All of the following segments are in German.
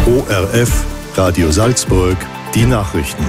ORF, Radio Salzburg, die Nachrichten.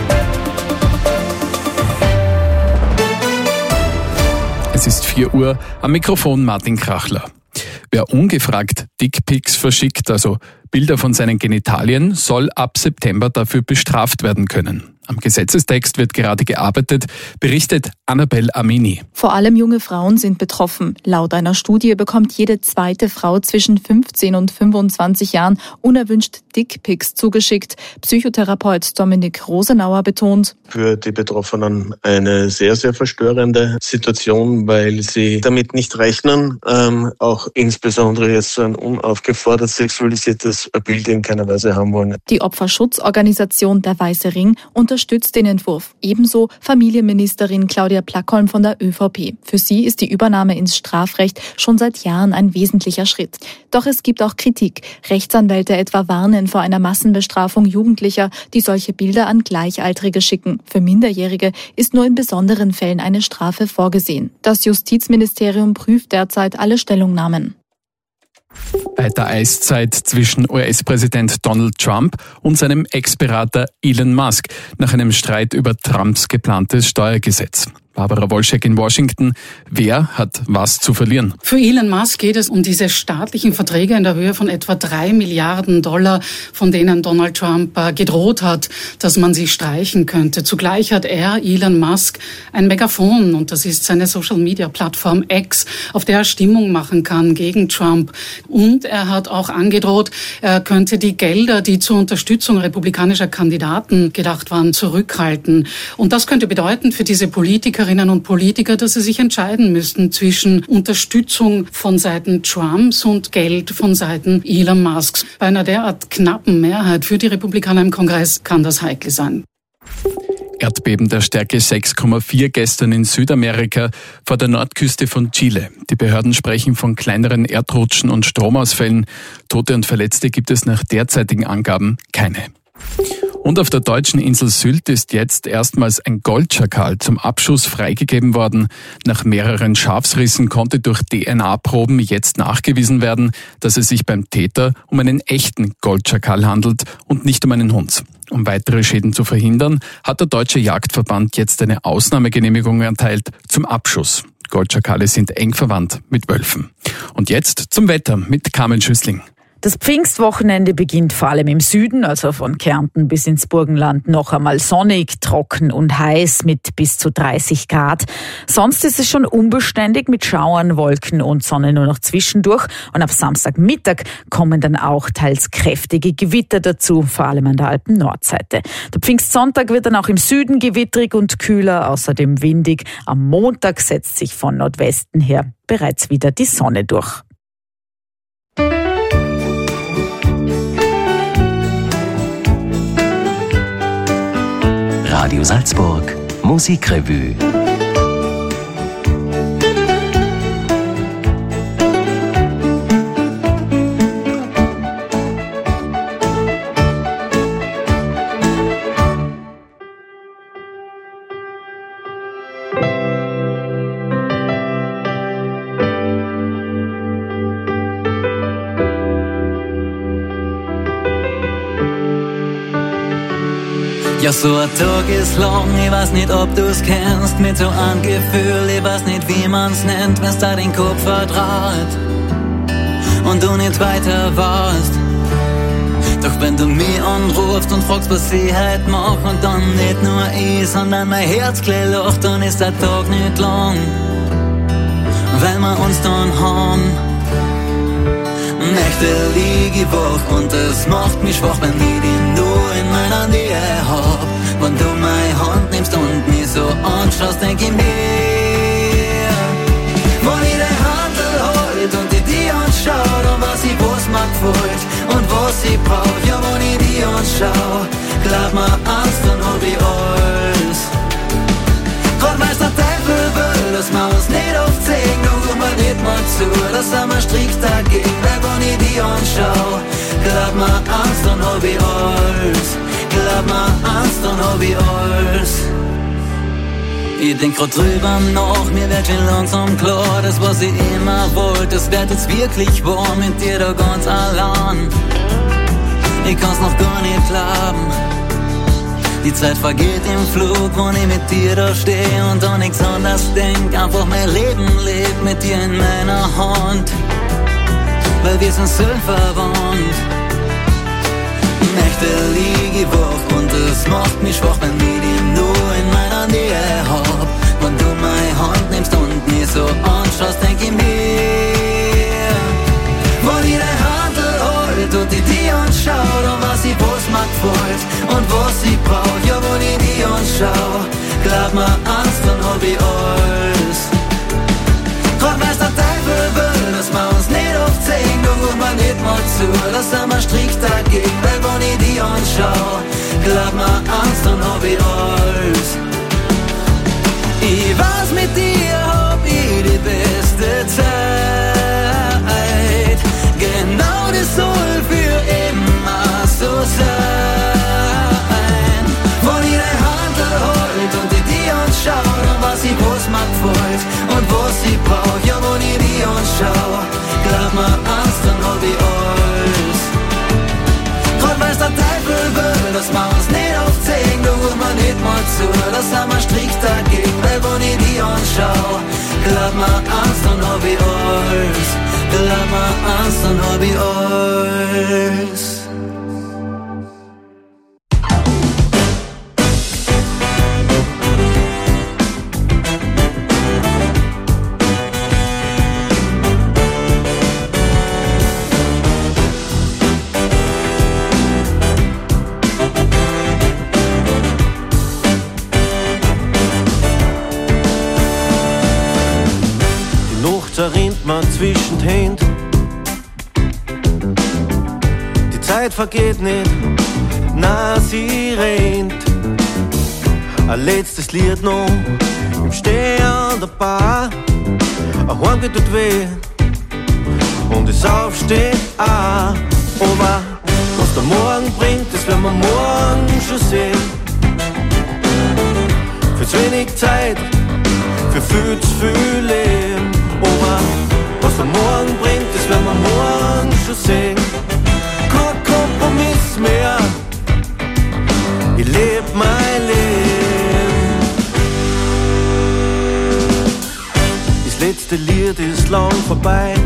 Es ist 4 Uhr, am Mikrofon Martin Krachler. Wer ungefragt Dickpics verschickt, also Bilder von seinen Genitalien, soll ab September dafür bestraft werden können. Am Gesetzestext wird gerade gearbeitet, berichtet Annabelle Amini. Vor allem junge Frauen sind betroffen. Laut einer Studie bekommt jede zweite Frau zwischen 15 und 25 Jahren unerwünscht Dickpics zugeschickt. Psychotherapeut Dominik Rosenauer betont: Für die Betroffenen eine sehr, sehr verstörende Situation, weil sie damit nicht rechnen, auch insbesondere jetzt so ein unaufgefordert sexualisiertes Bild in keiner Weise haben wollen. Die Opferschutzorganisation Der Weiße Ring unterstützt den Entwurf. Ebenso Familienministerin Claudia Plackholm von der ÖVP. Für sie ist die Übernahme ins Strafrecht schon seit Jahren ein wesentlicher Schritt. Doch es gibt auch Kritik. Rechtsanwälte etwa warnen vor einer Massenbestrafung Jugendlicher, die solche Bilder an Gleichaltrige schicken. Für Minderjährige ist nur in besonderen Fällen eine Strafe vorgesehen. Das Justizministerium prüft derzeit alle Stellungnahmen. Bei der Eiszeit zwischen US-Präsident Donald Trump und seinem Ex-Berater Elon Musk nach einem Streit über Trumps geplantes Steuergesetz. Barbara Wolschek in Washington. Wer hat was zu verlieren? Für Elon Musk geht es um diese staatlichen Verträge in der Höhe von etwa $3 Milliarden, von denen Donald Trump gedroht hat, dass man sie streichen könnte. Zugleich hat Elon Musk, ein Megafon, und das ist seine Social-Media-Plattform X, auf der er Stimmung machen kann gegen Trump. Und er hat auch angedroht, er könnte die Gelder, die zur Unterstützung republikanischer Kandidaten gedacht waren, zurückhalten. Und das könnte bedeuten für diese Politikerinnen und Politiker, dass sie sich entscheiden müssten zwischen Unterstützung von Seiten Trumps und Geld von Seiten Elon Musks. Bei einer derart knappen Mehrheit für die Republikaner im Kongress kann das heikel sein. Erdbeben der Stärke 6,4 gestern in Südamerika vor der Nordküste von Chile. Die Behörden sprechen von kleineren Erdrutschen und Stromausfällen. Tote und Verletzte gibt es nach derzeitigen Angaben keine. Und auf der deutschen Insel Sylt ist jetzt erstmals ein Goldschakal zum Abschuss freigegeben worden. Nach mehreren Schafsrissen konnte durch DNA-Proben jetzt nachgewiesen werden, dass es sich beim Täter um einen echten Goldschakal handelt und nicht um einen Hund. Um weitere Schäden zu verhindern, hat der Deutsche Jagdverband jetzt eine Ausnahmegenehmigung erteilt zum Abschuss. Goldschakale sind eng verwandt mit Wölfen. Und jetzt zum Wetter mit Carmen Schüssling. Das Pfingstwochenende beginnt vor allem im Süden, also von Kärnten bis ins Burgenland, noch einmal sonnig, trocken und heiß mit bis zu 30 Grad. Sonst ist es schon unbeständig mit Schauern, Wolken und Sonne nur noch zwischendurch. Und ab Samstagmittag kommen dann auch teils kräftige Gewitter dazu, vor allem an der Alpen-Nordseite. Der Pfingstsonntag wird dann auch im Süden gewittrig und kühler, außerdem windig. Am Montag setzt sich von Nordwesten her bereits wieder die Sonne durch. Radio Salzburg, Musikrevue. Ja, so ein Tag ist lang, ich weiß nicht, ob du's kennst, mit so einem Gefühl, ich weiß nicht, wie man's nennt, wenn's da den Kopf vertraut und du nicht weiter warst. Doch wenn du mich anrufst und fragst, was ich heute mach, und dann nicht nur ich, sondern mein Herz gleich lacht, dann ist der Tag nicht lang, weil wir uns dann haben. Nächte lieg ich wach und es macht mich schwach, wenn ich dich nur in meiner Nähe hab. Wenn du meine Hand nimmst und mich so anschaust, denk ich mir, wenn ich die Hand halt und ich dich anschau, dann weiß ich, was mir gefällt und was ich brauch. Ja, wenn ich dich anschau, glaub mir eins, dann hab ich alles. Grad weil's der Teufel will, dass wir uns nicht oft sehen, nur mal nicht mal zu, dass sind wir strikt dagegen. Weil wenn ich dich anschau, glaub mir eins, dann hab ich alles. Glaub mir eins, dann hab ich alles. Ich denk grad drüber nach, mir wird schon langsam klar, das was ich immer wollte, das wird jetzt wirklich wahr, mit dir da ganz allein. ich kann's noch gar nicht glauben. Die Zeit vergeht im Flug, wenn ich mit dir da steh und an nichts anderes denk. Einfach mein Leben lebt mit dir in meiner Hand, weil wir sind seelenverwandt. Nächte lieg ich wach und es macht mich schwach, wenn ich dich nur in meiner Nähe hab. Wenn du meine Hand nimmst und mich so anschaust, denk ich mir, wenn ich deine Hand halt und ich dich anschau, dann weiß ich, was mir gefällt und was ich brauch. Ja, wenn ich dich anschau, glaub mir eins, dann hab ich alles. Grad weil's der Teufel will, dass wir uns nicht oft sehen, du ruf mir nicht mal zu, dass sind wir strikt dagegen, weil wenn ich dich anschau, glaub mir eins, dann hab ich alles. Ich weiß, mit dir hab ich die beste Zeit, genau das soll für immer so sein. Wenn ich deine Hand halt und ich dich anschau, dann weiß ich, was mir gefällt und was ich brauch. Ja, wenn ich dich anschau, glaub mir eins, dann hab ich alles. Grad weil's der Teufel will, dass wir uns nicht oft sehen, du ruf mir nicht mal zu, dass sind wir strikt dagegen, weil wenn ich dich anschau, glaub mir eins, dann hab ich alles. Glaub mir eins, dann hab ich alles. Da rennt man zwischen die Hände. Die Zeit vergeht nicht, na sie rennt. Ein letztes Lied noch im Stehen an der Bar. Ein Horn tut weh und das Aufstehen auch. Aber was der Morgen bringt, das werden wir morgen schon sehen. Für zu wenig Zeit, für viel zu viel Leben. Oma, was der Morgen bringt, das werden wir morgen schon sehen. Kein Kompromiss mehr, ich leb mein Leben. Das letzte Lied ist lang vorbei.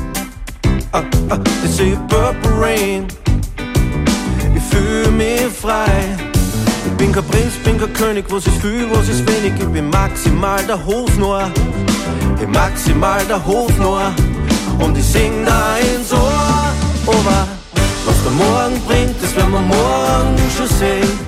Ich sehe Purple Rain, ich fühl mich frei. Ich bin kein Prinz, bin kein König, was ist viel, was ist wenig. Ich bin maximal der Hofnarr, maximal der Hofnarr, und ich sing da ins Ohr. Aber was der Morgen bringt, das werden wir morgen schon sehen.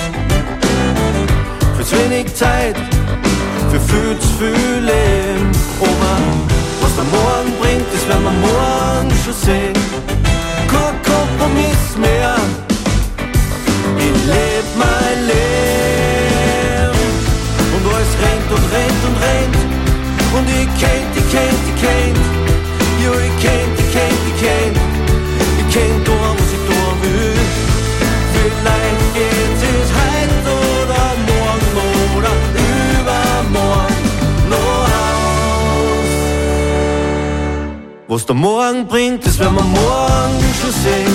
Für zu wenig Zeit, für viel zu viel Leben. Aber was der Morgen bringt, das werden wir morgen schon sehen. Kein Kompromiss mehr, ich leb mein Leben. Und alles rennt und rennt und rennt. Und ich kennt, jo, ich kennt, ich kennt tun, was ich tun will. Vielleicht geht es heute oder morgen oder übermorgen noch aus. Was der Morgen bringt, das werden wir morgen schon sehen.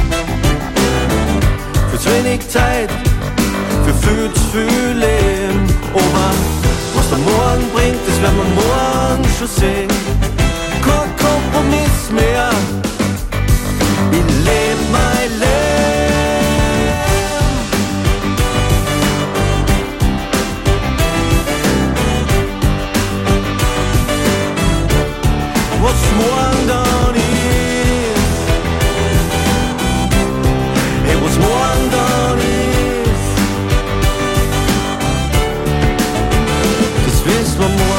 Für zu wenig Zeit, für viel zu viel Leben. Aber was der Morgen bringt, das werden wir morgen schon sehen. Kein Kompromiss mehr, ich leb mein Leben. Was morgen dann ist, hey, was morgen dann ist, das wissen wir morgen.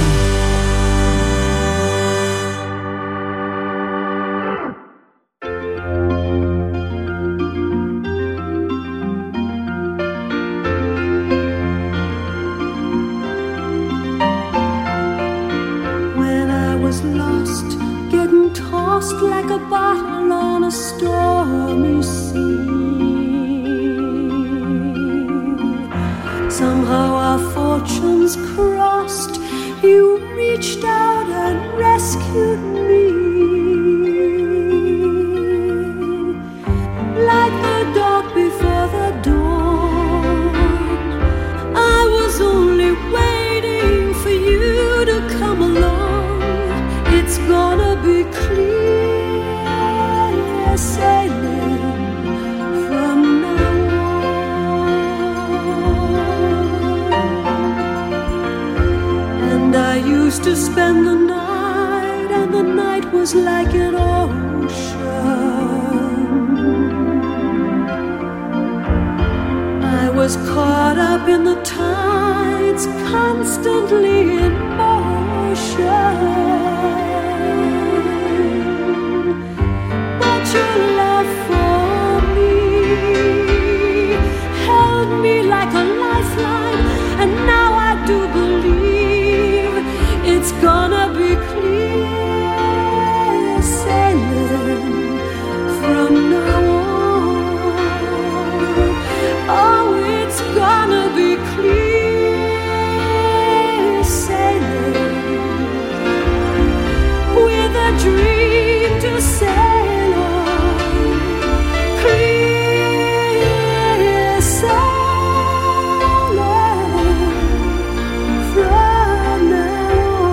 Like a bottle on a stormy sea. Somehow our fortunes crossed. You reached out and rescued me. Like from now on. And I used to spend the night, and the night was like an ocean. I was caught up in the tides, constantly in motion. But your love for me held me like a lifeline, and now I do believe it's gonna be clear sailing from now on. Oh, it's gonna be clear sailing with a dream to sail on. Clear sailing from now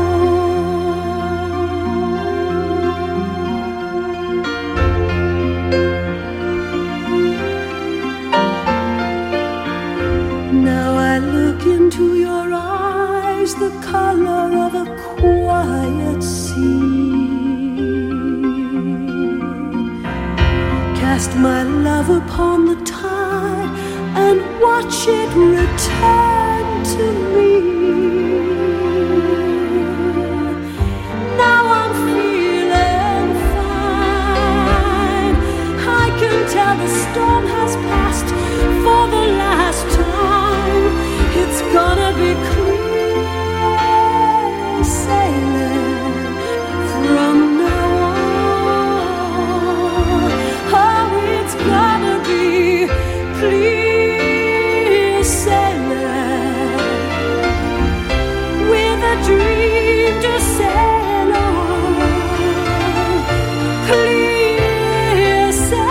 on. Now I look into your eyes, the color of a quiet sea. Cast my love upon the tide and watch it return to me. Now I'm feeling fine. I can tell the storm has passed for the last time. It's gonna be clear sailing from now on. Oh, it's gonna be clear sailing with a dream to sail on. Clear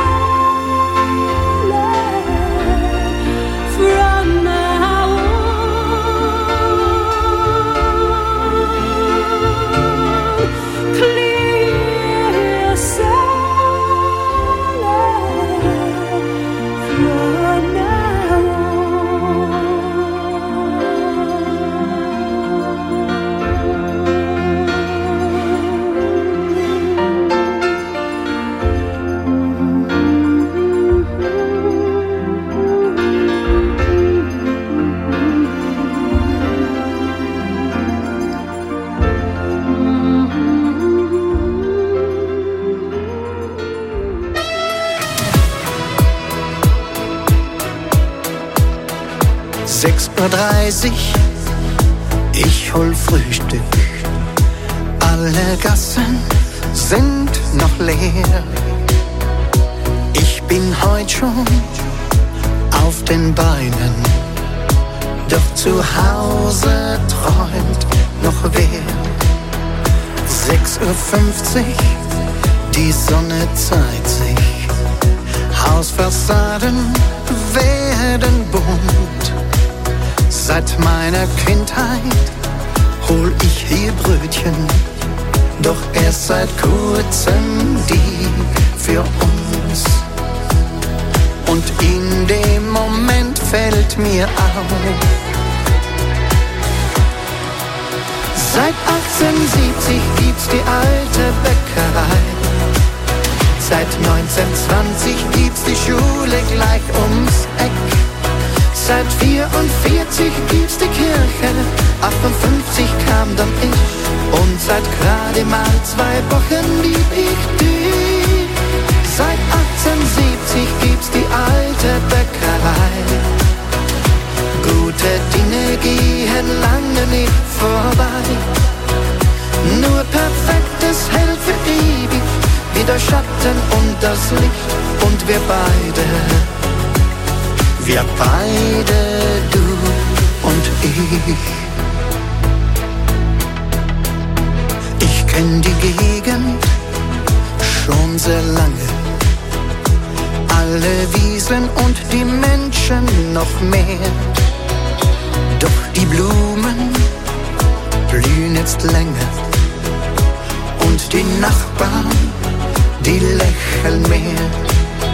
sailing from now on. Clear sailing from now Uhr, ich hol Frühstück. Alle Gassen sind noch leer. Ich bin heut schon auf den Beinen, doch zu Hause träumt noch wer. 6:50 Uhr, die Sonne zeigt sich. Hausfassaden werden bunt. Seit meiner Kindheit hol ich hier Brötchen, doch erst seit kurzem die für uns. Und in dem Moment fällt mir auf, seit 1870 gibt's die alte Bäckerei. Seit 1920 gibt's die Schule gleich ums Eck. Seit 44 gibt's die Kirche, 58 kam dann ich. Und seit gerade mal 2 Wochen lieb ich dich. Seit 1870 gibt's die alte Bäckerei. Gute Dinge gehen lange nicht vorbei. Nur Perfektes hält für ewig, wie der Schatten und das Licht. Und wir beide, du und ich. Ich kenn die Gegend schon sehr lange, alle Wiesen und die Menschen noch mehr. Doch die Blumen blühen jetzt länger und die Nachbarn, die lächeln mehr.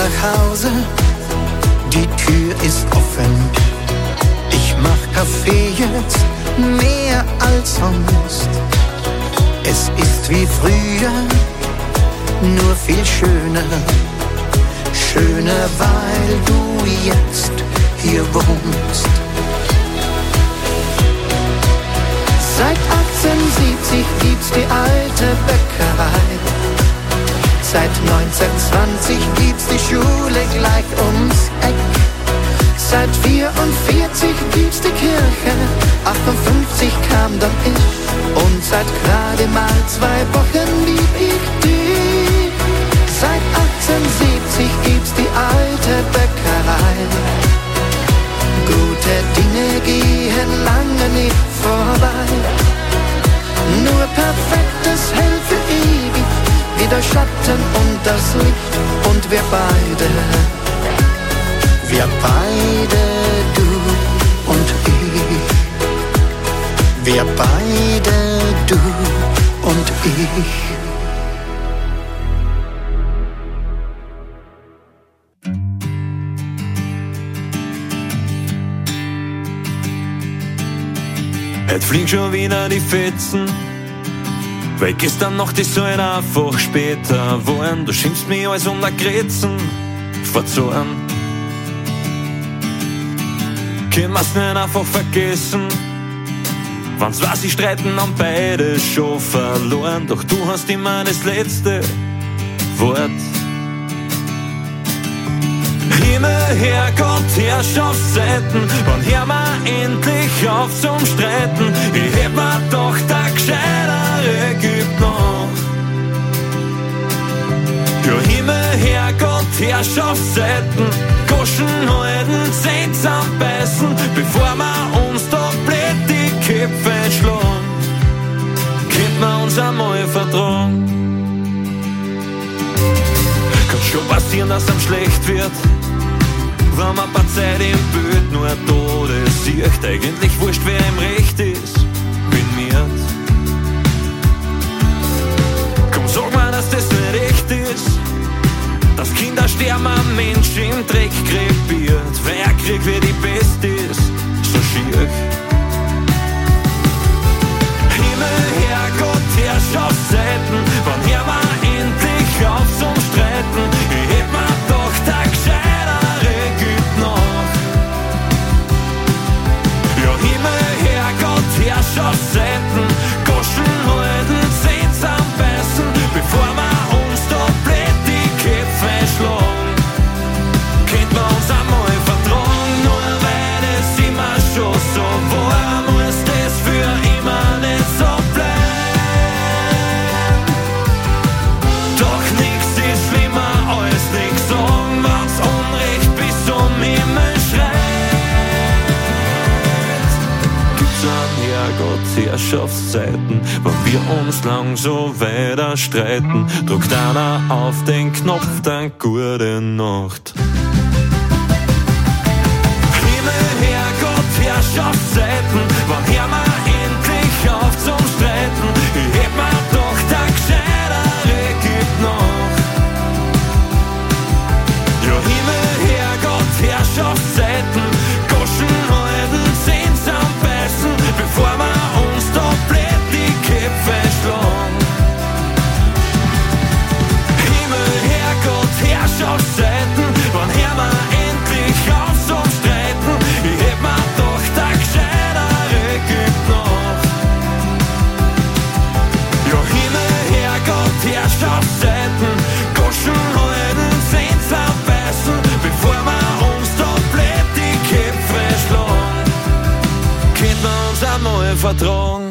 nach Hause, die Tür ist offen. Ich mach Kaffee jetzt mehr als sonst. Es ist wie früher, nur viel schöner. Schöner, weil du jetzt hier wohnst. Seit 1870 gibt's die alte Bäckerei. Seit 1920 gibt's die Schule gleich ums Eck. Seit 44 gibt's die Kirche, 58 kam dann ich. Und seit gerade mal 2 Wochen lieb ich dich. Seit 1870 gibt's die alte Bäckerei. Gute Dinge gehen lange nicht vorbei. Nur Perfektes hält für ewig, wie der Schatten und das Licht. Und wir beide, du und ich. Wir beide, du und ich. Heute fliegen schon wieder die Fetzen, weil gestern Nacht ist halt einfach später geworden. Du schimpfst mich alles unter Grätzen, verzorn. Können wir's nicht einfach vergessen, wenn zwei sich streiten, haben beide schon verloren. Doch du hast immer das letzte Wort. Himmel, Herrgott, Herrschaftszeiten, wann hör ma endlich auf zum Streiten? Ich hätt mir doch der Gescheitere gibt noch. Ja, Himmel, Herrgott, Herrschaftszeiten, Goschen halten, Zähne zusammenbeißen, bevor wir uns da blöd die Köpfe schlagen. Könnt man uns einmal vertragen? Kann schon passieren, dass einem schlecht wird, wenn man paar Zeit im Bild nur Tode sieht. Eigentlich wurscht, wer im Recht ist, bin mir. Komm, sag mal, dass das nicht echt ist, dass Kinder sterben, ein Mensch im Dreck krepiert, weil er Krieg wie die Pest ist, so schier. Himmel, Herrgott, Herrschaftszeiten, wann hör ma endlich auf zum Streiten? Ich hätt mir doch der Gescheitere gibt noch. Ja, Himmel, Herrgott, Herrschaftszeiten, Goschen halten, Zähne zusammenbeißen, bevor wir uns da blöd die Köpfe schlagen. Könnt man uns einmal vertragen, nur weil es immer schon so war, muss das für immer nicht so bleiben. Doch nix ist schlimmer als nix sagen, wenn's Unrecht bis zum Himmel schreit. Gibt's an Herrgott Herrschaftszeiten, wenn wir uns lang so weiter streiten, drückt einer auf den Knopf, dann gute Nacht. Himmel, Herrgott, Herrschaftszeiten, wann hör ma endlich auf zum Streiten? Ich hätt mir doch der Gescheitere gibt noch. Ja, Himmel, Herrgott, Herrschaftszeiten, Goschen halten, Zähne zusammenbeißen, bevor wir uns da blöd die Köpfe schlagen. Himmel, Herrgott, Herrschaftszeiten, wann hör ma endlich auf zum Streiten? Ich hätt mir doch der Gescheitere gibt noch. Ja, Himmel, Herrgott, Herrschaftszeiten, Goschen halten, Zähne zusammenbeißen, bevor wir uns da blöd die Köpfe schlagen. Könnt man uns einmal vertragen?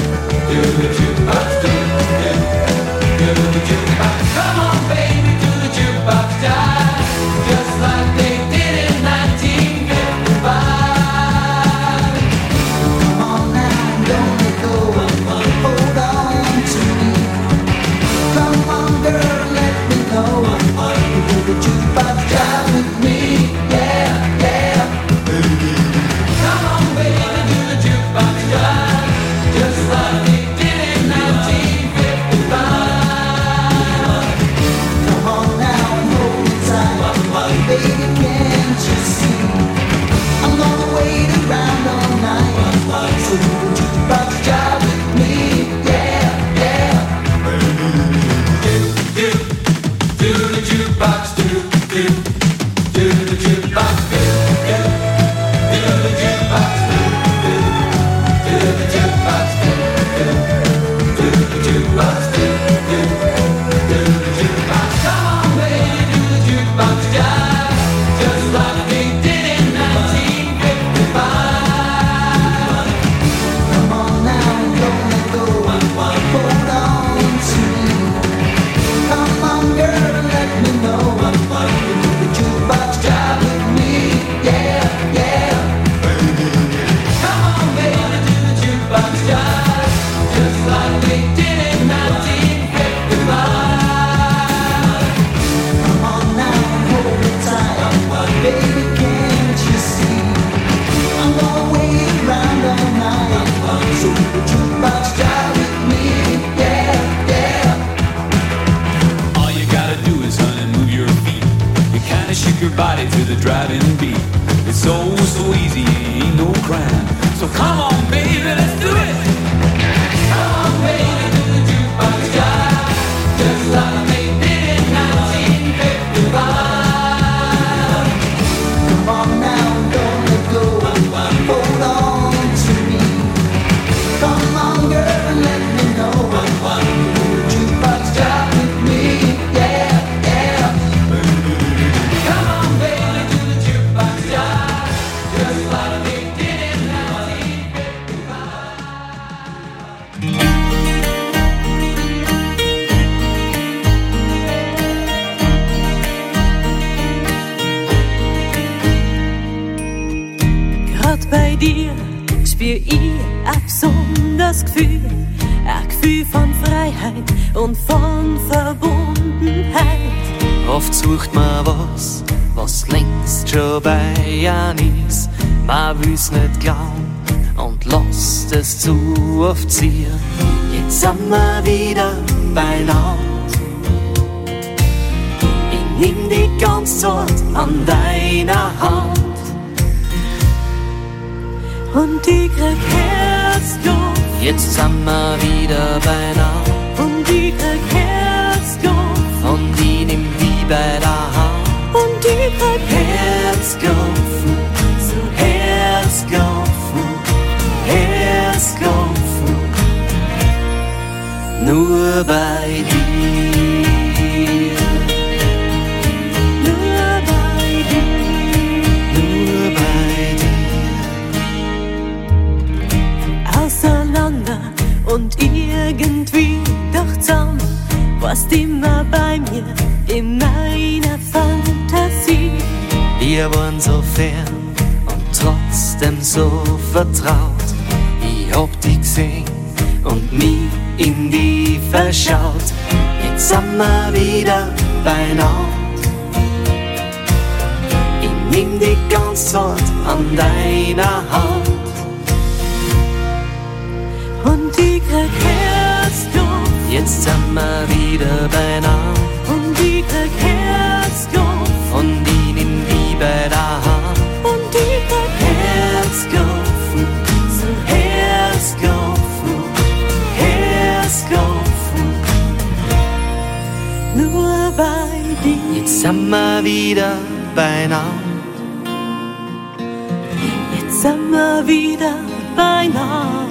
Come on, baby, do the ich ein besonderes Gefühl. Ein Gefühl von Freiheit und von Verbundenheit. Oft sucht man was längst schon bei einem ist. Man will's nicht glauben und lässt es zu oft ziehen. Jetzt sind wir wieder beieinander. Ich nimm die ganze Zeit an deiner Hand. Und ich krieg Herzklopf. Jetzt sind wir wieder beieinander. Und ich krieg Herzklopf. Und ich nimm die bei der Hand. Und ich krieg Herzklopfen, so Herzklopfen, Herzklopfen. Nur bei dir. Nur bei dir. Nur bei dir. Auseinander und irgendwie doch zusammen. Warst immer bei mir in meiner Fantasie. Wir waren so fern und trotzdem so vertraut. Ich hab dich gesehen und mich in die verschaut. Jetzt sind wir wieder beieinander. Ich nimm die ganze Zeit an deiner Hand. Und ich krieg Herzklopf. Jetzt sind wir wieder beieinander. Und ich krieg Herzklopf. Und ich nimm die bei der Hand. Und ich krieg Herzklopfen, so Herzklopfen, Herzklopfen. Nur bei dir. Jetzt sind wir wieder beieinander. Jetzt sind wir wieder beieinander.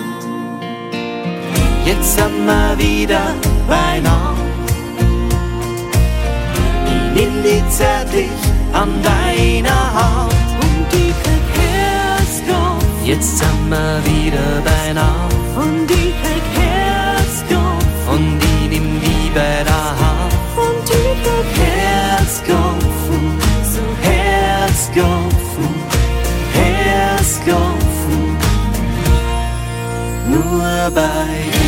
Jetzt sind wir wieder beieinander. Ich nimm dich zärtlich an deiner Hand. Und ich krieg Herzklopf. Jetzt sind wir wieder beieinander. Und ich krieg Herzklopf. Und ich nimm die bei der Hand. Und ich krieg Herzklopfen, so Herzklopfen, Herzklopfen. Nur bei dir.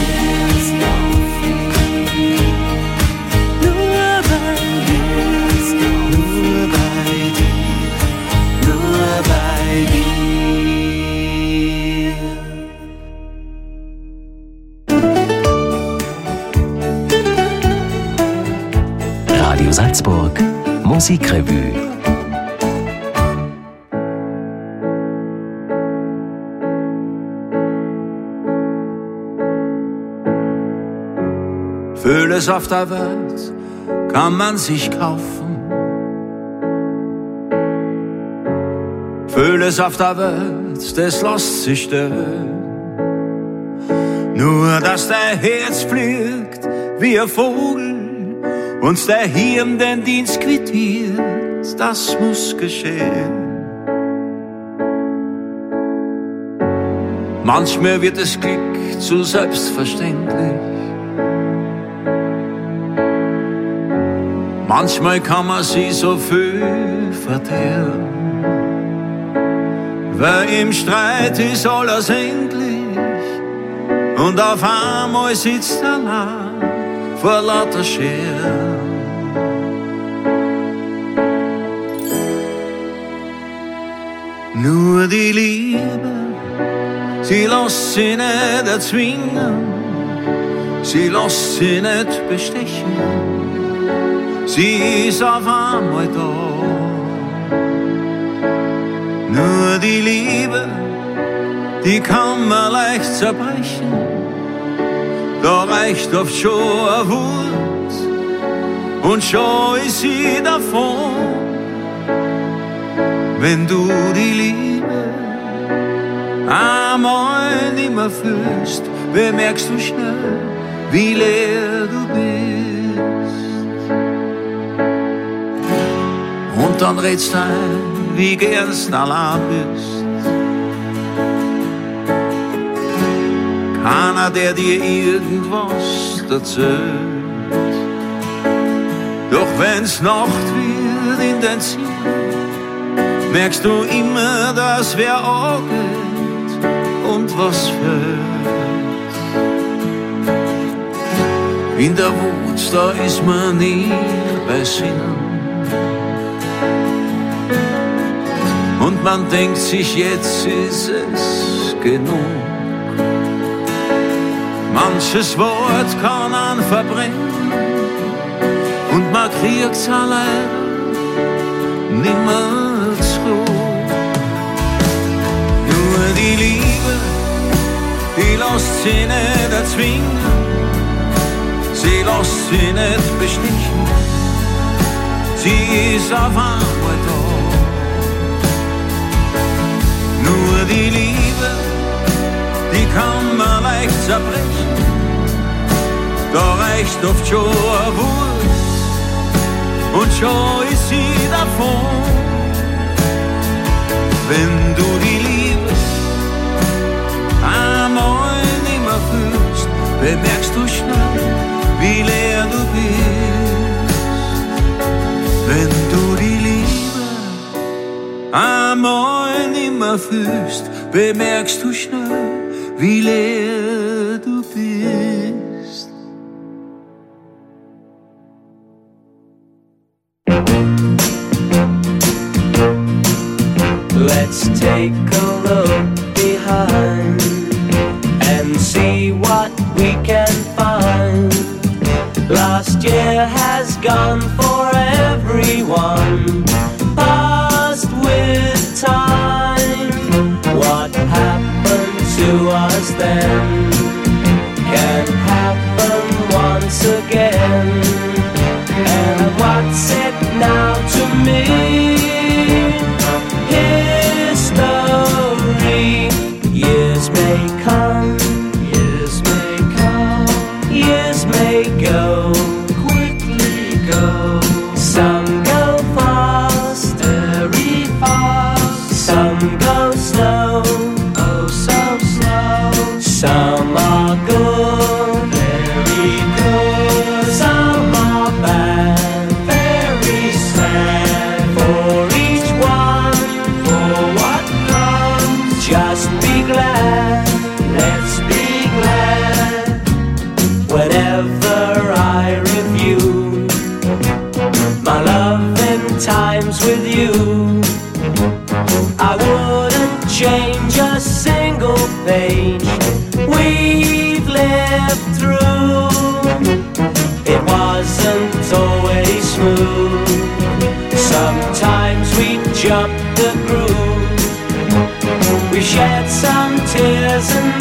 Nur bei dir. Nur bei dir. Nur bei dir. Radio Salzburg Musikrevue. Vieles auf der Welt kann man sich kaufen. Vieles auf der Welt, das lässt sich stellen. Nur, dass der Herz fliegt wie ein Vogel und der Hirn den Dienst quittiert, das muss geschehen. Manchmal wird das Glück zu selbstverständlich. Manchmal kann man sie so viel verteeren, weil im Streit ist alles endlich und auf einmal sitzt allein vor lauter Scheren. Nur die Liebe, sie lässt sich nicht erzwingen, sie lässt sich nicht bestechen. Sie ist auf einmal da. Nur die Liebe, die kann man leicht zerbrechen. Da reicht oft schon ein Wort und schon ist sie davon. Wenn du die Liebe einmal nimmer fühlst, bemerkst du schnell, wie leer du bist. Und dann redst du ein, wie gernst allein bist. Keiner, der dir irgendwas erzählt. Doch wenn's Nacht wird in dein Zimmer, merkst du immer, dass wer angeht und was fehlt. In der Wut, da ist man nie bei Sinnen. Und man denkt sich, jetzt ist es genug. Manches Wort kann einen verbrennen und man kriegt's allein nimmer zurück. Nur die Liebe, die lässt sich nicht erzwingen, sie lässt sich nicht bestechen, sie ist auf einmal da. Nur die Liebe, die kann man leicht zerbrechen, da reicht oft schon ein Wort und schon ist sie davon. Wenn du die Liebe einmal nimmer fühlst, bemerkst du schnell, wie leer du bist. Wenn du die Liebe einmal nimmer fühlst, bemerkst du schnell, wie leer du bist. Let's take a look behind and see what we can find. Last year has gone for everyone, passed with time. What happened to us then can happen once again. And what's it now to me? History. Years may come, years may come, years may go, quickly go. Some go fast, very fast. Some go slow, oh so slow. Some are good, very good. Some are bad, very sad. For each one, for what comes, just be glad, let's be glad. Whenever I review my loving times with you, I wouldn't change a single page we've lived through. It wasn't always smooth, sometimes we jumped the groove. We shed some tears and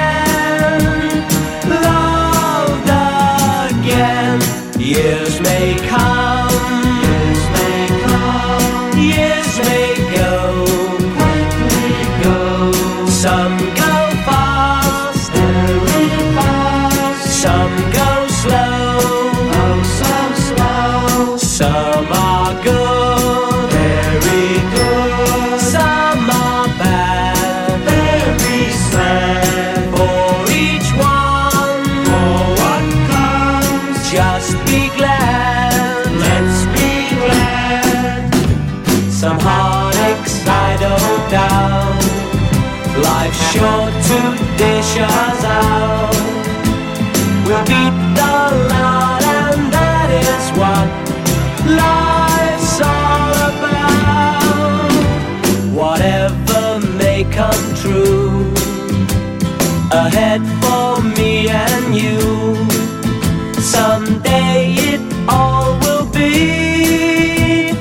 then loved again. Years may come, years may come, years may go, quickly go. Some go fast, very fast. Some go slow, oh so slow. Some are good, very good. Some are bad, very sad. For each one, for what comes, just be glad, let's be glad. Some heartaches, I don't doubt, life's sure to dish us out. We'll beat the lot and that is what life's all about. Whatever may come true, ahead for me and you. Someday it all will be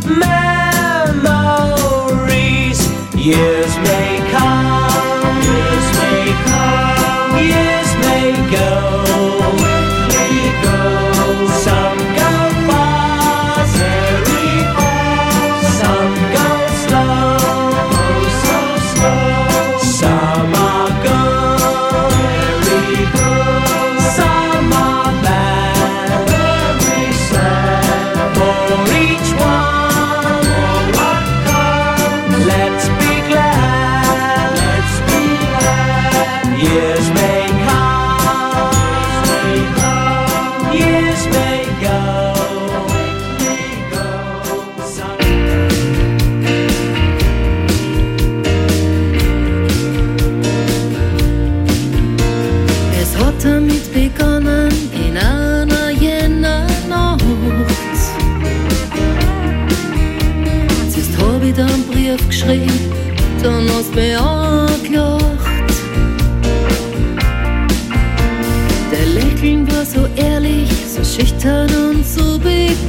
memories. Years may come, years may come, years may go, quickly go. Some go fast, very fast. Some go slow, oh so slow. Some are good, very good. Some are bad,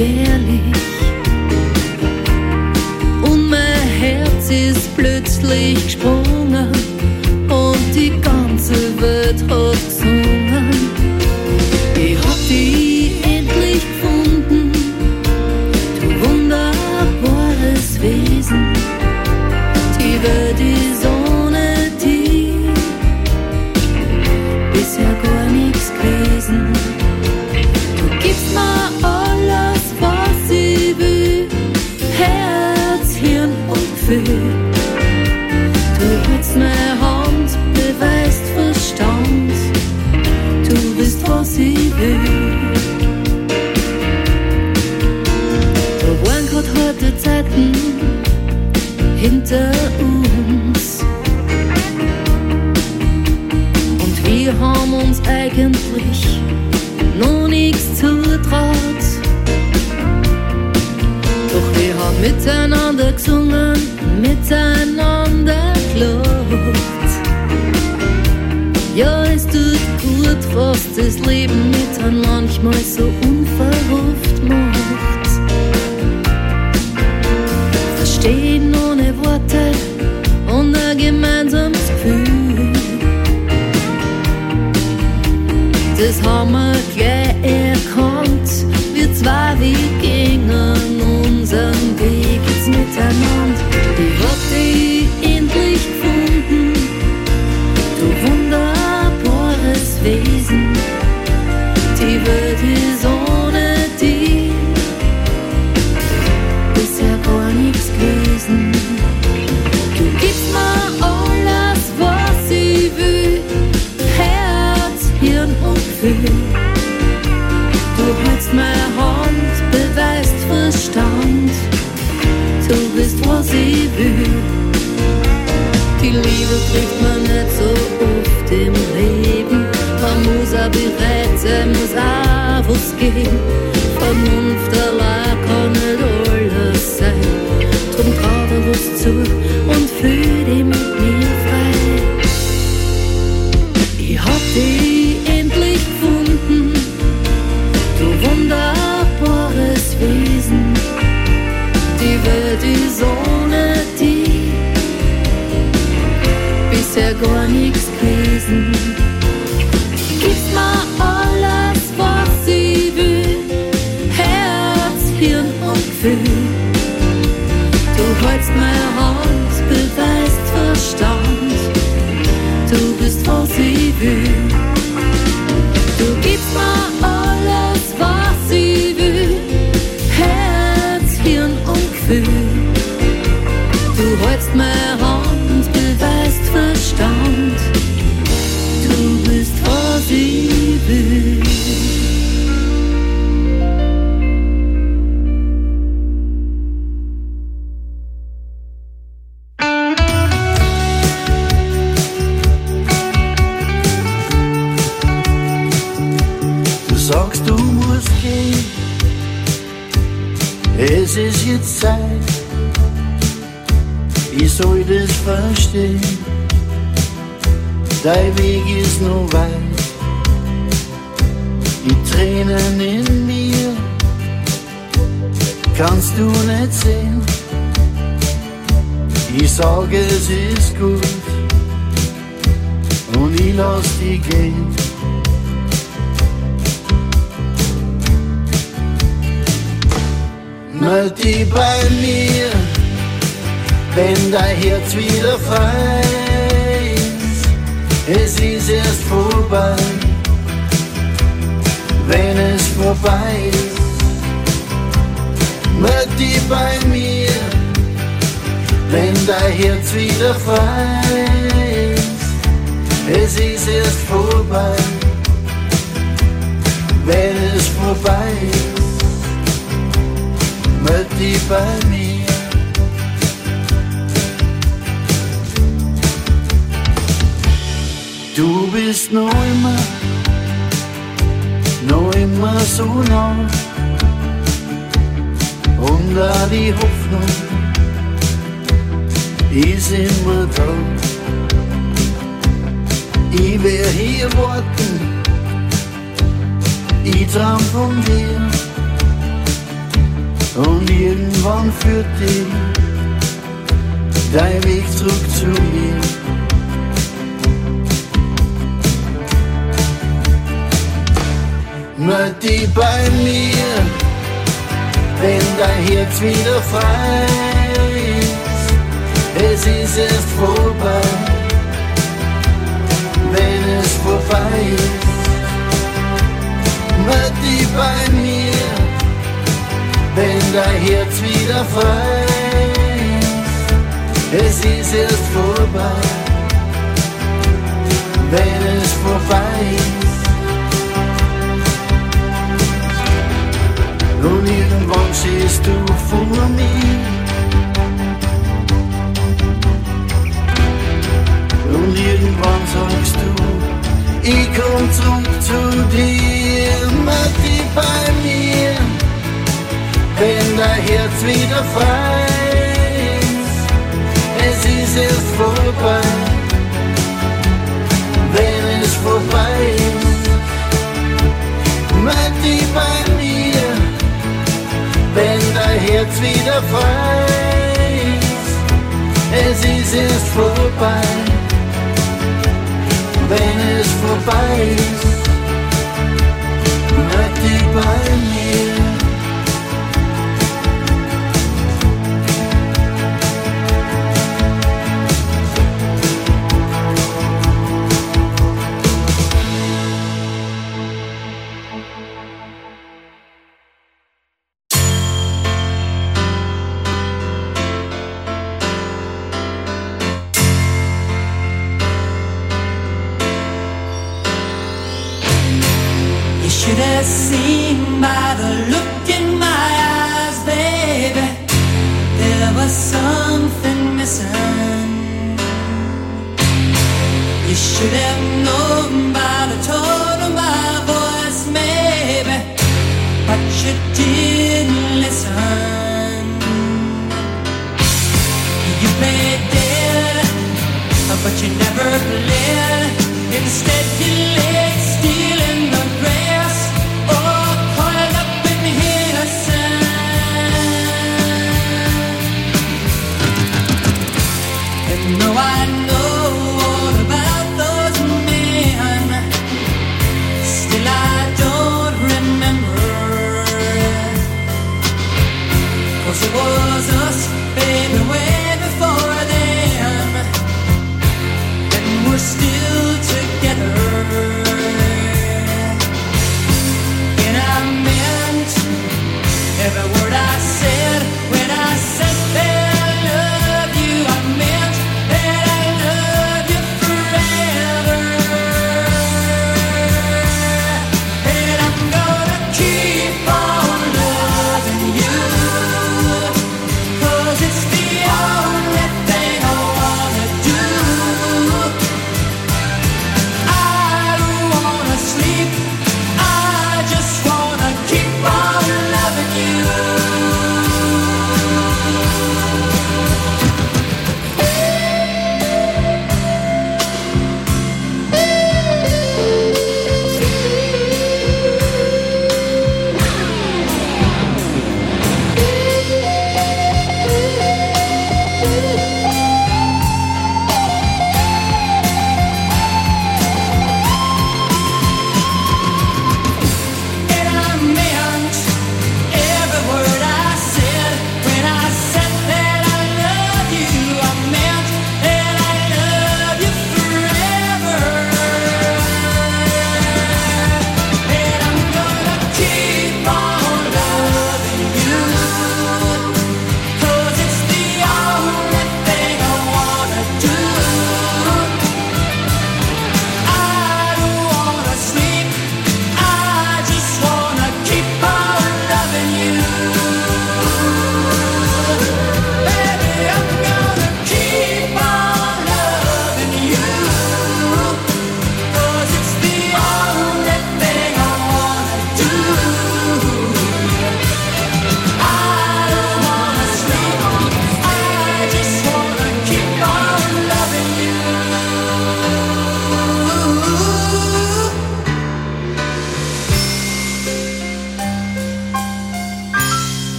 gefährlich. Und mein Herz ist plötzlich gesprungen und die ganze Welt hat gesungen. Ich hab dich endlich gefunden, du wunderbares Wesen. Die Welt ist ohne dich bisher gar nichts gewesen. Du gibst mir alles, was ich will, Herz, Hirn und Gefühl. Du hältst meine Hand, beweist Verstand, du bist, was ich will. Da waren grad harte Zeiten hinter uns und wir haben uns eigentlich noch nichts zutraut. Doch wir haben miteinander gesungen, miteinander gelacht. Ja, es tut gut, was das Leben mit einem manchmal so unverhofft macht. Verstehen ohne Worte und ein gemeinsames Gefühl. Das haben wir gleich erkannt, wir zwei, wir gingen unseren Weg jetzt miteinander. Ich hab dich endlich gefunden, du wunderbares Wesen. Die Welt ist ohne dich bisher gar nichts gewesen. Du gibst mir alles, was ich will, Herz, Hirn und Gefühl. Du hältst meine Hand, beweist Verstand, du bist, was ich will. Die Liebe trifft man nicht so oft im Leben. Man muss auch bereit sein, muss auch was geben. Vernunft allein kann nicht alles sein. Drum trau dir was zu und fühl dich mit mir frei. Ich hab dich endlich gefunden, du wunderbares Wesen. Die Welt ist ohne dich bisher gar nichts gewesen. Gibst mir alles, was ich will, Herz, Hirn und Gefühl. Du hältst meine Hand, beweist Verstand, du bist, was ich will. Du gibst mir alles, was ich will, Herz, Hirn und Gefühl. Du hältst meine Hand, beweist Verstand, du bist, was ich will. Du sagst, du musst gehen, es ist jetzt Zeit, ich soll das verstehen. Dein Weg ist noch weit, die Tränen in mir kannst du nicht sehen. Ich sage, es ist gut und ich lass dich gehen. Meld dich bei mir, wenn dein Herz wieder frei ist. Es ist erst vorbei, wenn es vorbei ist. Meld dich bei mir, wenn dein Herz wieder frei ist. Es ist erst vorbei, wenn es vorbei ist. Meld dich bei mir. Du bist noch immer so nah. Und auch die Hoffnung ist immer da. Ich wär hier warten, ich traum von dir. Und irgendwann führt dich dein Weg zurück zu mir. Meld dich bei mir, wenn dein Herz wieder frei ist. Es ist erst vorbei, wenn es vorbei ist. Meld dich bei mir, wenn dein Herz wieder frei ist. Es ist erst vorbei, wenn es vorbei ist. Und irgendwann stehst du vor mir. Und irgendwann sagst du, ich komm zurück zu dir. Meld dich bei mir, wenn dein Herz wieder frei ist. Es ist erst vorbei, wenn es vorbei ist. Meld dich bei mir, wenn dein Herz wieder frei ist. Es ist erst vorbei, wenn es vorbei ist. Meld dich bei mir. Should have seen by the look in my eyes, baby, there was something missing. You should have known by the tone of my voice, maybe, but you didn't listen. You played dead, but you never played. Instead you laid still in the grass, all coiled up in innocence. And though I know all about those men, still I don't remember. 'Cause it was us, baby, way before then. And we're still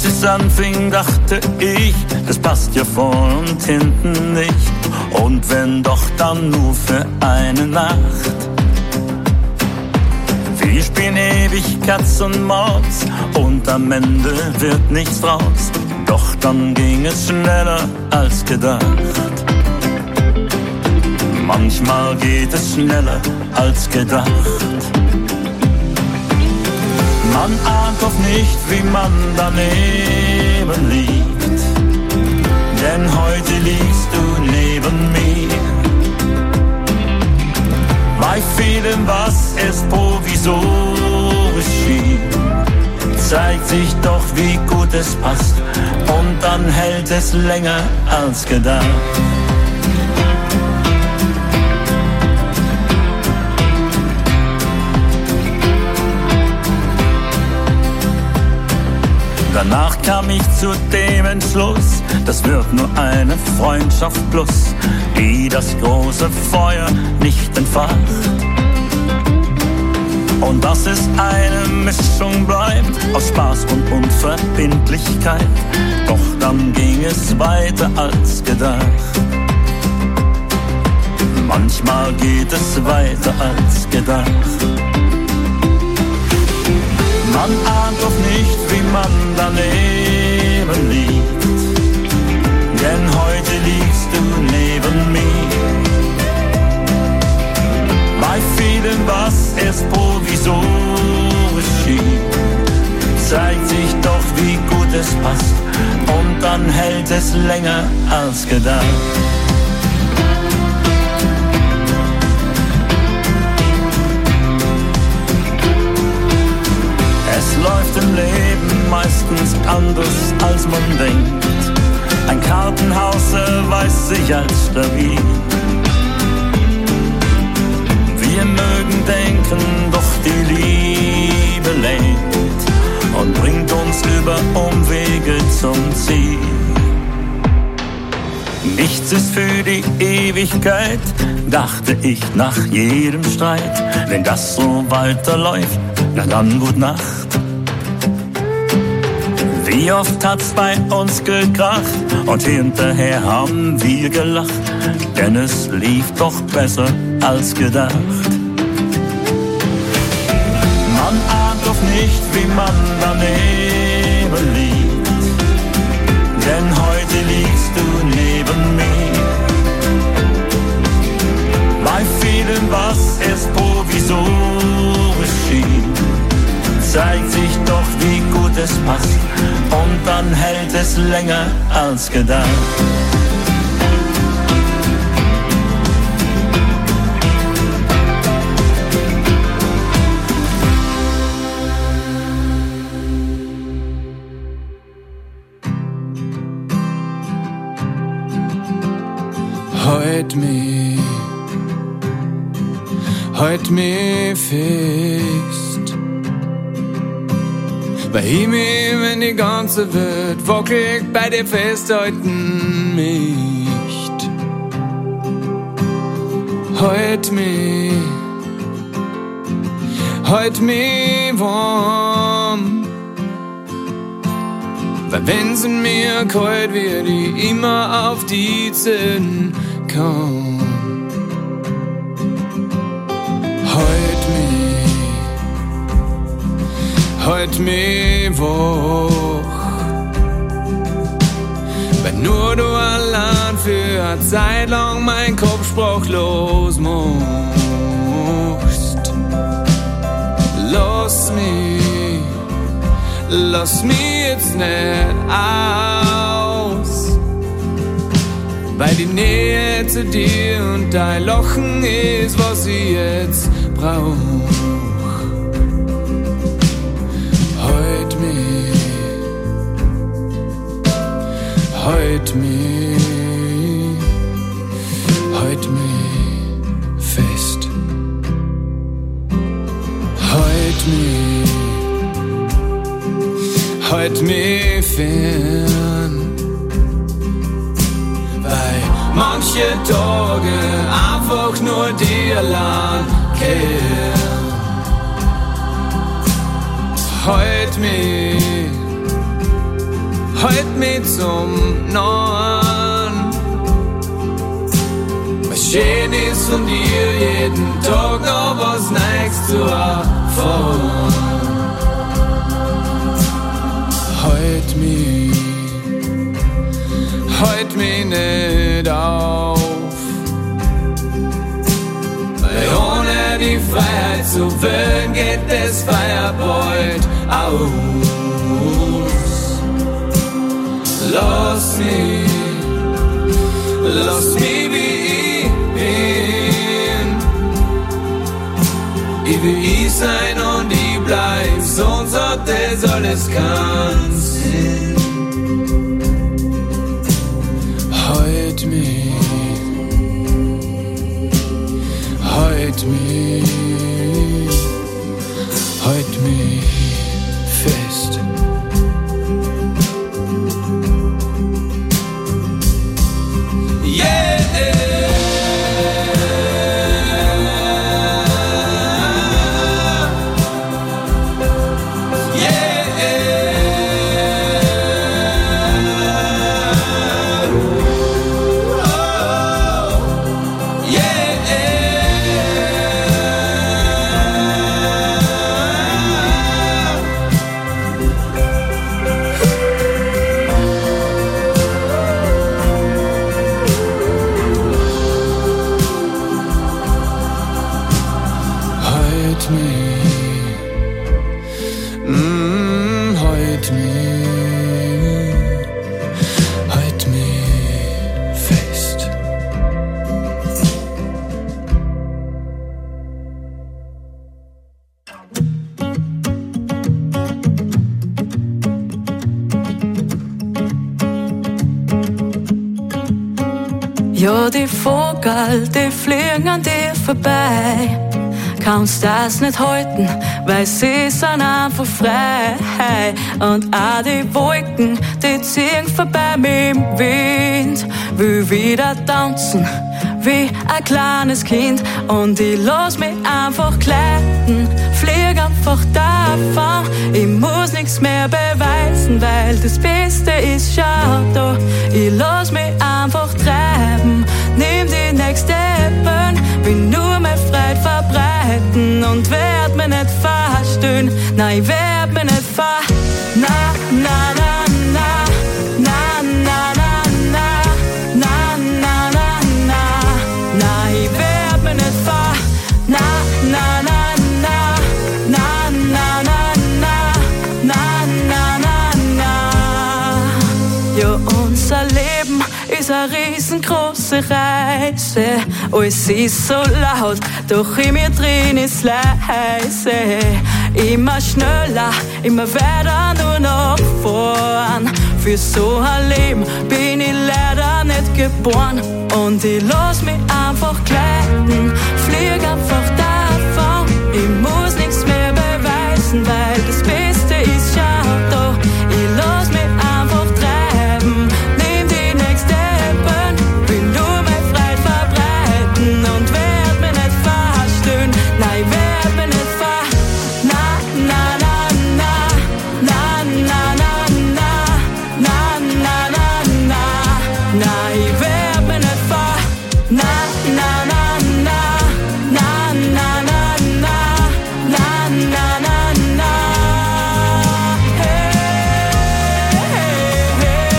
Als es anfing, dachte ich, das passt ja vorn und hinten nicht. Und wenn doch, dann nur für eine Nacht. Wir spielen ewig Katz und Maus und am Ende wird nichts draus. Doch dann ging es schneller als gedacht. Manchmal geht es schneller als gedacht. Man ahnt doch nicht, wie man daneben liegt. Denn heute liegst du neben mir. Bei vielem, was erst provisorisch schien, zeigt sich doch, wie gut es passt. Und dann hält es länger als gedacht. Danach kam ich zu dem Entschluss, das wird nur eine Freundschaft plus, die das große Feuer nicht entfacht. Und dass es eine Mischung bleibt aus Spaß und Unverbindlichkeit. Doch dann ging es weiter als gedacht. Manchmal geht es weiter als gedacht. Man ahnt doch nicht, wie man daneben liegt. Denn heute liegst du neben mir. Bei vielem, was erst provisorisch schien, zeigt sich doch, wie gut es passt. Und dann hält es länger als gedacht. Es läuft im Leben meistens anders, als man denkt. Ein Kartenhaus erweist sich als stabil. Wir mögen denken, doch die Liebe lenkt und bringt uns über Umwege zum Ziel. Nichts ist für die Ewigkeit, dachte ich nach jedem Streit. Wenn das so weiterläuft, na dann gut Nacht. Wie oft hat's bei uns gekracht und hinterher haben wir gelacht, denn es lief doch besser als gedacht. Man ahnt doch nicht, wie man daneben liegt, denn heute liegst du neben mir. Bei vielem, was erst provisorisch schien, zeigt sich doch, wie gut es passt. Und dann hält es länger als gedacht. Halt mich fest, weil ich mich, wenn die ganze Welt wackelt, bei dir festhalten möcht. Halt mich warm, weil wenn's in mir kalt wird, ich immer auf die Zähne kann. Halt mich wach, weil nur du allein für eine Zeit lang mein Kopf sprachlos machst. Lass mich jetzt nicht aus, weil die Nähe zu dir und dein Lachen ist, was ich jetzt brauch. Halt mich fest. Halt mich fern, weil manche Tage einfach nur dir allein kehren. Halt mich halt mich zum Norden. Was schön ist von dir, jeden Tag noch was Neues zu erfahren. Halt mich nicht auf, weil ohne die Freiheit zu wählen geht das Feuer bald aus. Lass mich wie ich bin. Ich will ich sein und ich bleib, sonst hat das alles keinen Sinn. Halt mich fest. Yeah! Halt mich fest. Ja, die Vogel, die fliegen an dir vorbei. Kannst das nicht halten, weil sie sind einfach frei. Und auch die Wolken, die ziehen vorbei mit dem Wind. Will wieder tanzen, wie ein kleines Kind. Und ich lass mich einfach gleiten, flieg einfach davon. Ich muss nichts mehr beweisen, weil das Beste ist schon da. Ich lass mich einfach treiben, nimm die nächste Bahn, will nur mehr Freude verbreiten und werd mich nicht verstehen. Nein, ich werd mich nicht na, na, na, na, na, na, na, na, na, na, na, na, na, ich werd mich nicht na, na, na, na, na, na, na, na, na, na, na, na. Ja, unser Leben ist eine riesengroße Reise. Alles ist so laut, doch in mir drin ist leise. Immer schneller, immer weiter nur nach vorn. Für so ein Leben bin ich leider nicht geboren. Und ich lass mich einfach gleiten, flieg einfach davon. Ich muss nichts mehr beweisen, weil das Beste ist schon da. Ich lass mich einfach treiben, nimm die nächste Bahn, will nur mehr Freude verbreiten und werd mich nicht verstehen. Nein, werd mich nicht na, na, na, na, na, na, na, na, na, na, na, na, na, ich werd mich nicht na, na, na, na, na, na, na, na, na, na, na, na, hey, hey,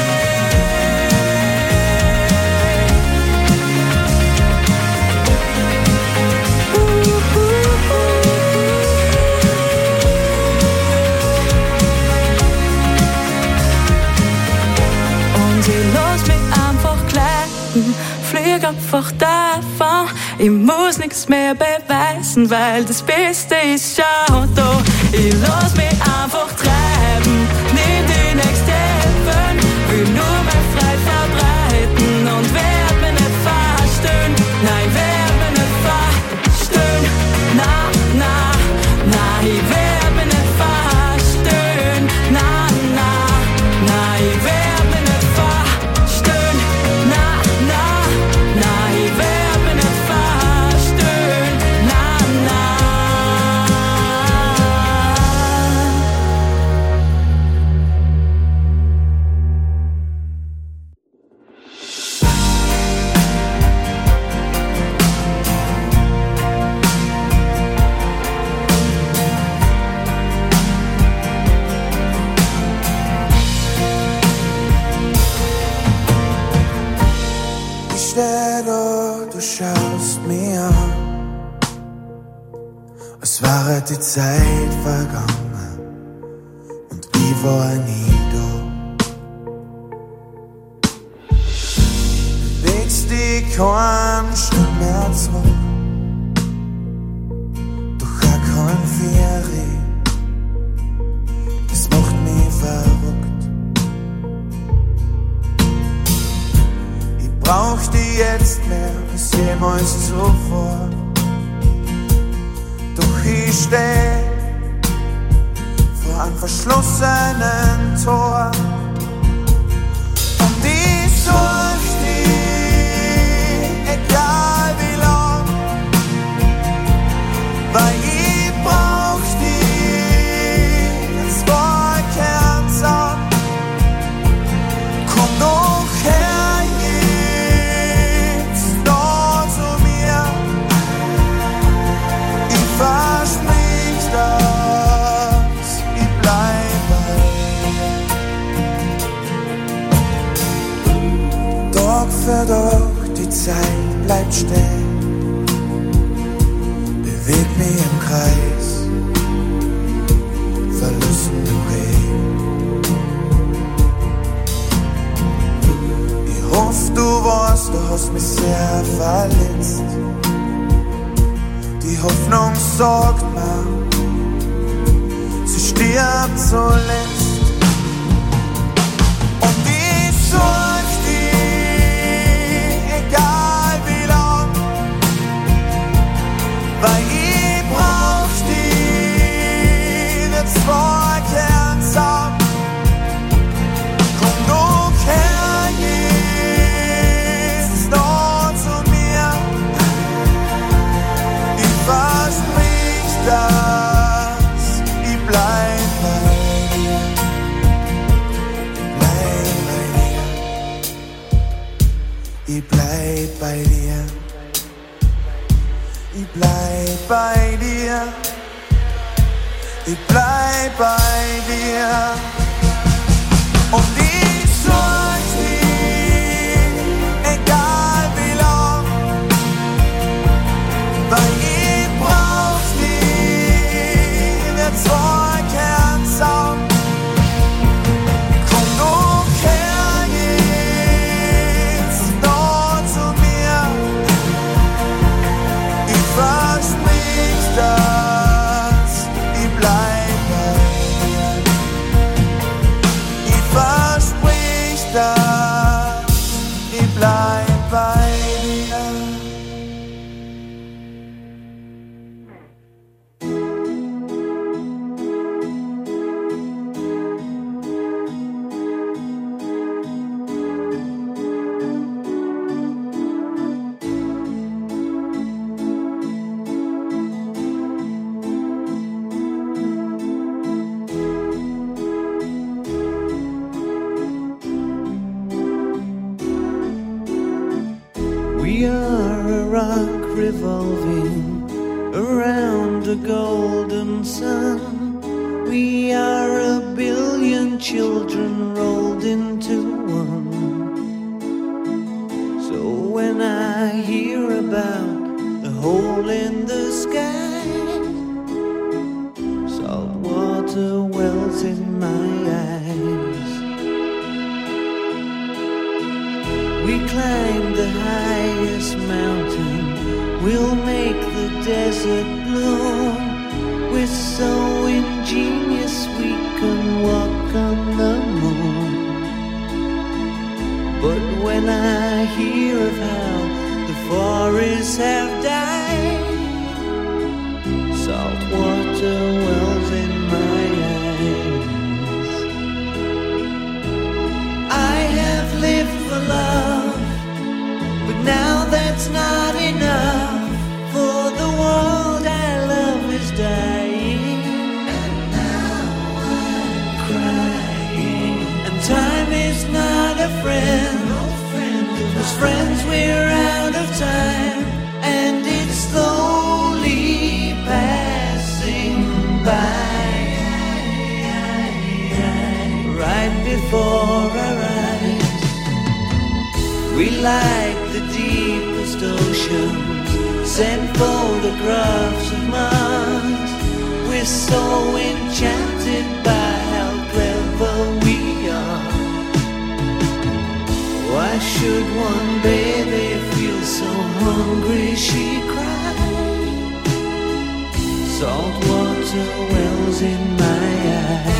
Und ich lass mich einfach gleiten, flieg einfach davon. Ich muss nichts mehr beweisen, weil das Beste ist schon da. Ich lass mich einfach treiben, nimm die nächste Bahn, will nur mehr Freude verbreiten und werd mich nicht verstehen. Nein, werd mich nicht verstehen. Na, na, na, ich werd mich nicht verstehen. Na, na, na, ich werd mich nicht verstehen. Na, na, na, ich werd mich nicht verstehen. Na, na. Es war die Zeit vergangen und ich war nie da. Bewegst dich keinen Schritt mehr zurück, doch auch kein Ferry, das macht mich verrückt. Ich brauch dich jetzt mehr als jemals zuvor. Doch ich steh vor einem verschlossenen Tor und ich such dich, egal wie lang, weil ich brauch dich, es war kein Sand. Komm doch her jetzt da zu mir, ich versprich das, ich bleib bei dir. Tag für Tag, die Zeit bleibt stehen, bewegt mich im Kreis, verlassen im Regen. Ich hoff, du weißt, du hast mich sehr verletzt. Die Hoffnung sagt mir, sie stirbt zuletzt. Und ich such dich, egal wie lang, weil ich brauch dich, wir zwei kehren zusammen. Komm doch her jetzt da zu mir, ich versprich das, ich bleib bei dir, ich bleib bei dir, ich bleib bei dir, ich bleib bei dir, und ich such dich, egal wie lang, weil ich brauch dich, wir zwei kehren zusammen. Komm doch her jetzt da zu mir, ich versprich das, ich bleib bei dir, ich versprich das, ich bleib bei dir. We are a rock revolving around a golden sun. We are a billion children rolled into one. So when I hear about the hole in the sky, salt water wells in my eyes. We climb the highest mountain, we'll make the desert bloom. We're so ingenious we can walk on the moon. But when I hear of how the forests have died, salt water wells in my eyes. I have lived for love, but now that's not enough, for the world I love is dying, and now I'm crying, and time is not a friend, no friend, as friends we're out of time, and it's slowly passing by, right before our eyes. We like the deepest oceans, send photographs of Mars, we're so enchanted by how clever we are. Why should one baby feel so hungry she cried? Salt water wells in my eyes.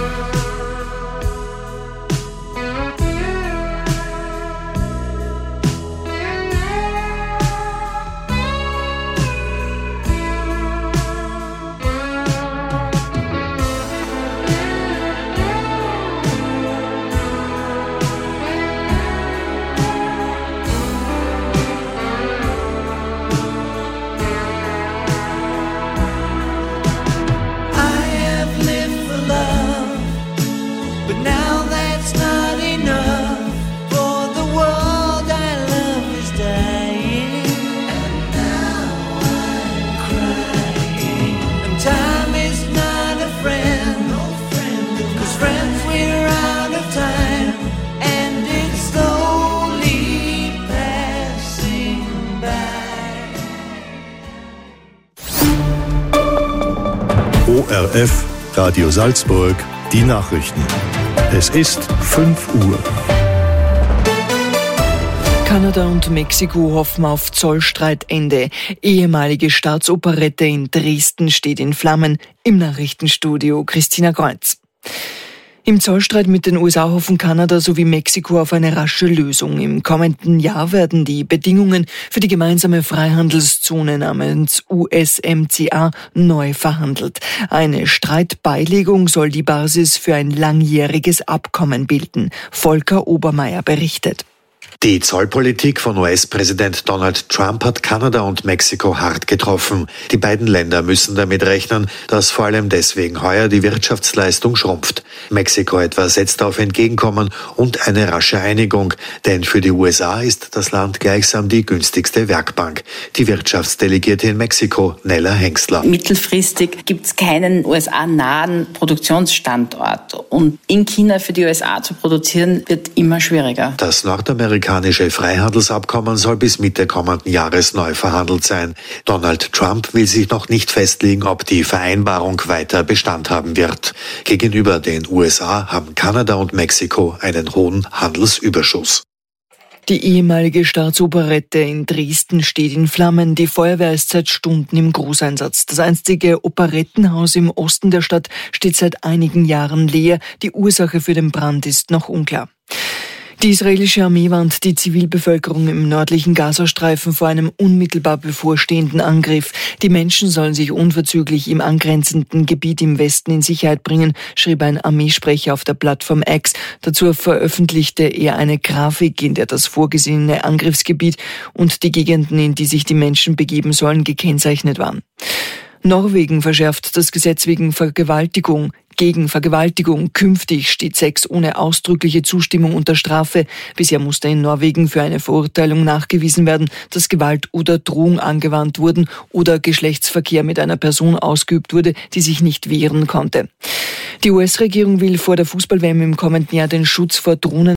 ORF, Radio Salzburg, die Nachrichten. Es ist 5 Uhr. Kanada und Mexiko hoffen auf Zollstreitende. Ehemalige Staatsoperette in Dresden steht in Flammen. Im Nachrichtenstudio Christina Kreuz. Im Zollstreit mit den USA hoffen Kanada sowie Mexiko auf eine rasche Lösung. Im kommenden Jahr werden die Bedingungen für die gemeinsame Freihandelszone namens USMCA neu verhandelt. Eine Streitbeilegung soll die Basis für ein langjähriges Abkommen bilden. Volker Obermeier berichtet. Die Zollpolitik von US-Präsident Donald Trump hat Kanada und Mexiko hart getroffen. Die beiden Länder müssen damit rechnen, dass vor allem deswegen heuer die Wirtschaftsleistung schrumpft. Mexiko etwa setzt auf Entgegenkommen und eine rasche Einigung, denn für die USA ist das Land gleichsam die günstigste Werkbank. Die Wirtschaftsdelegierte in Mexiko, Nella Hengstler. Mittelfristig gibt es keinen USA-nahen Produktionsstandort und in China für die USA zu produzieren wird immer schwieriger. Das nordamerikanische Freihandelsabkommen soll bis Mitte kommenden Jahres neu verhandelt sein. Donald Trump will sich noch nicht festlegen, ob die Vereinbarung weiter Bestand haben wird. Gegenüber den USA haben Kanada und Mexiko einen hohen Handelsüberschuss. Die ehemalige Staatsoperette in Dresden steht in Flammen. Die Feuerwehr ist seit Stunden im Großeinsatz. Das einstige Operettenhaus im Osten der Stadt steht seit einigen Jahren leer. Die Ursache für den Brand ist noch unklar. Die israelische Armee warnt die Zivilbevölkerung im nördlichen Gazastreifen vor einem unmittelbar bevorstehenden Angriff. Die Menschen sollen sich unverzüglich im angrenzenden Gebiet im Westen in Sicherheit bringen, schrieb ein Armeesprecher auf der Plattform X. Dazu veröffentlichte er eine Grafik, in der das vorgesehene Angriffsgebiet und die Gegenden, in die sich die Menschen begeben sollen, gekennzeichnet waren. Norwegen verschärft das Gesetz gegen Vergewaltigung. Künftig steht Sex ohne ausdrückliche Zustimmung unter Strafe. Bisher musste in Norwegen für eine Verurteilung nachgewiesen werden, dass Gewalt oder Drohung angewandt wurden oder Geschlechtsverkehr mit einer Person ausgeübt wurde, die sich nicht wehren konnte. Die US-Regierung will vor der Fußball-WM im kommenden Jahr den Schutz vor Drohnen